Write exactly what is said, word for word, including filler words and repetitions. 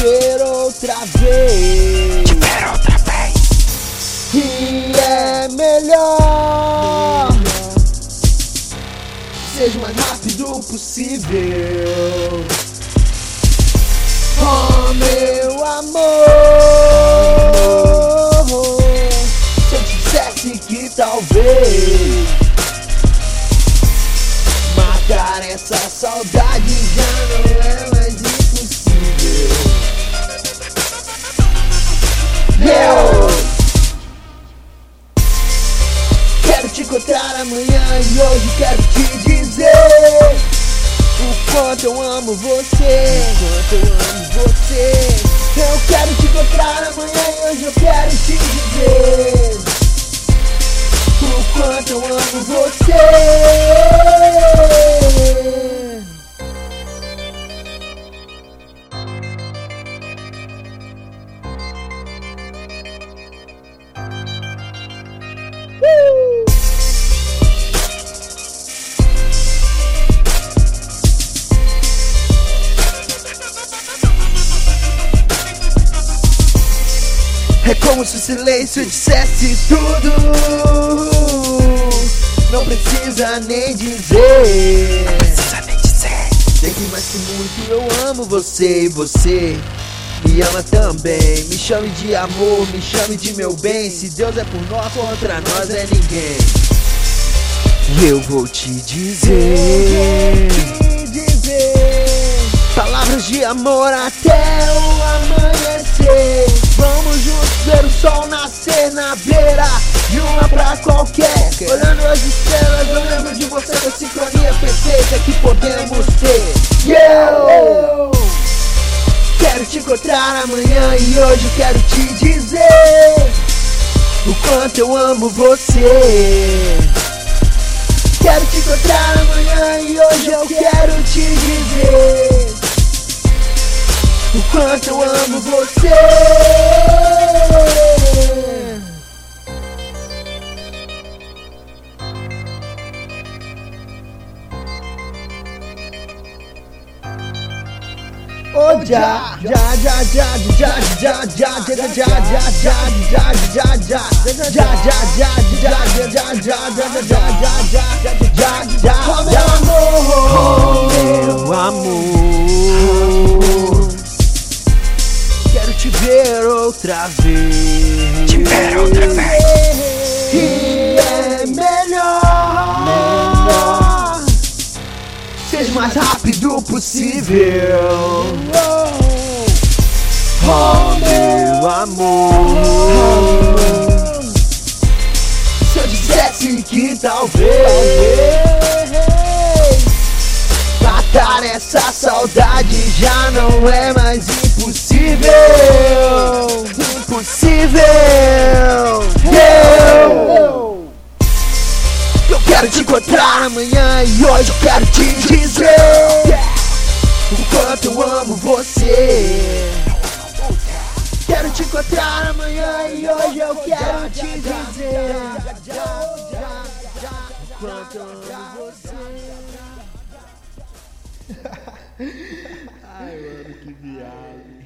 ver outra vez. Te ver outra vez. E é melhor seja o mais rápido possível. Oh, meu amor, se eu te dissesse que talvez matar essa saudade já não é mais impossível. Eu quero te encontrar amanhã e hoje quero te dizer o quanto eu amo você, o quanto eu amo você. Eu quero te encontrar amanhã e hoje eu quero te dizer o quanto eu amo você. É como se o silêncio dissesse tudo. Não precisa nem dizer. Não precisa nem dizer. Sei que mais que muito eu amo você e você me ama também. Me chame de amor, me chame de meu bem. Se Deus é por nós, contra nós é ninguém. E eu vou te dizer, palavras de amor até o amanhecer. Vamos juntos ver o sol nascer na beira de uma praia qualquer. Olhando as estrelas, eu lembro de você com a sincronia perfeita que podemos ter. E eu quero te encontrar amanhã e hoje eu quero te dizer o quanto eu amo você. Quero te encontrar amanhã e hoje eu quero te dizer o quanto eu amo você. Oh, já, já, já, já, já, já, já, já, já, já, já, já, já, já, já, já, já, já, já, meu amor, quero te ver outra vez. Te ver outra vez. E é melhor, melhor seja o mais rápido possível. Oh, meu amor, se eu dissesse que talvez matar essa saudade já não é mais impossível. Impossível. Eu Eu quero te encontrar amanhã e hoje eu quero te dizer o quanto eu amo você. Quero te encontrar amanhã e hoje eu quero te dizer o quanto eu amo você. Ai, mano, que viagem.